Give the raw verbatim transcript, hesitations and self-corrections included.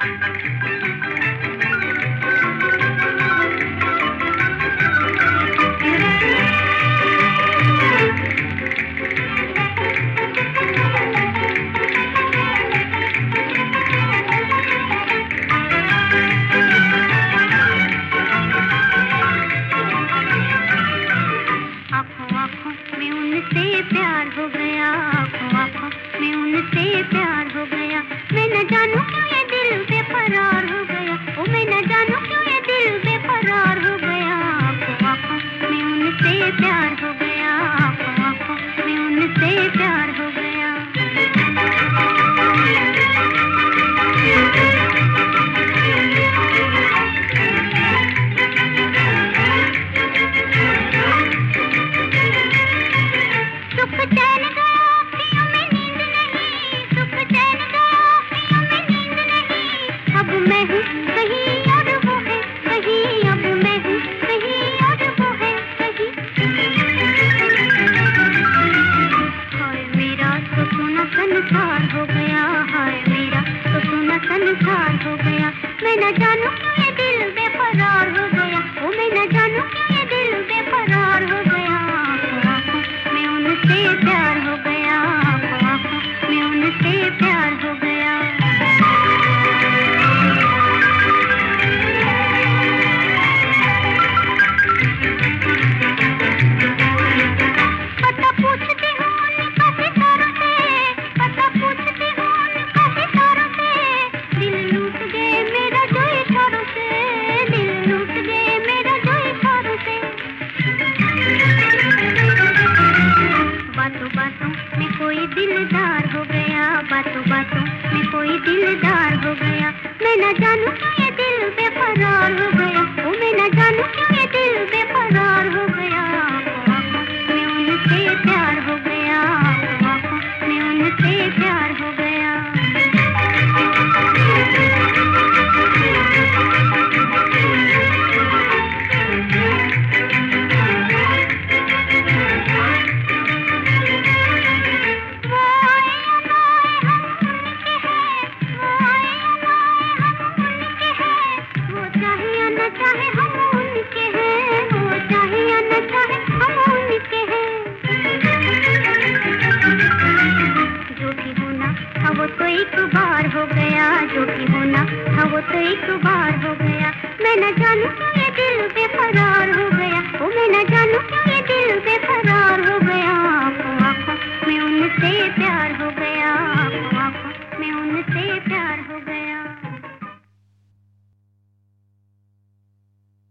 प्यार हो गया, आँखों आँखों में उनसे प्यार हो गया। मैं न जानूं क्यों ये दिल बेकरार हो गया, ओ मैं न जानूं क्यों ये दिल बेकरार हो गया। आँखों आँखों में उनसे प्यार हो गया, आँखों आँखों में उनसे प्यार हो गया। संसार हो गया, हाय मेरा तो सोना संसार हो गया। मैं न जानूं क्यों ये दिल बेकरार हो गया, ओ मैं न जानूं क्यों ये दिल बेकरार हो गया। आँखों आँखों में उनसे प्यार हो गया, आँखों आँखों में उनसे प्यार हो गया। पता पूछती हूँ उनका सितारों से, पता पूछती हूँ उनका सितारों से। दिल लूट गए मेरा जो इशारों से, दिल लूट गए मेरा जो इशारों से। बातों बातों में कोई दिलदार हो गया, बातों बातों में कोई दिलदार हो गया। मैं न जानूं क्यों ये दिल बेकरार हो गया, ओ मैं न जानूं क्यों ये दिल बेकरार हो गया। आँखों आँखों में उनसे प्यार हो गया, आँखों आँखों में उनसे प्यार हो गया। चाहे हम उनके हैं, वो चाहे या न चाहे हम उनके हैं। जो भी होना था वो तो एक बार हो गया, जो भी होना था वो तो एक बार हो गया। मैं न जानूं क्यों ये दिल बेकरार हो गया, ओ मैं न